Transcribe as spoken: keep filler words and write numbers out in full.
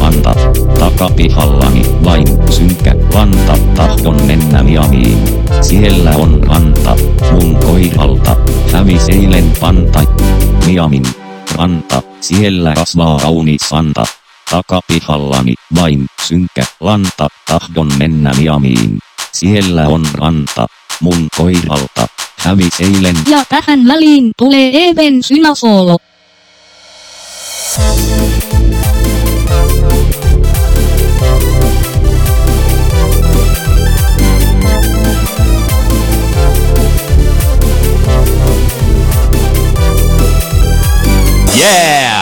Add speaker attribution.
Speaker 1: ranta. Takapihallani vain synkkä ranta. Tahdon mennä Miamiin. Siellä on ranta. Mun koiralta hävisi eilen panta. Miamin ranta. Siellä kasvaa kaunis ranta. Takapihallani vain synkkä ranta. Tahdon mennä Miamiin. Siellä on ranta. Mun koiralta hävisi eilen.
Speaker 2: Ja tähän väliin tulee Even synasoolo.
Speaker 1: Yeah!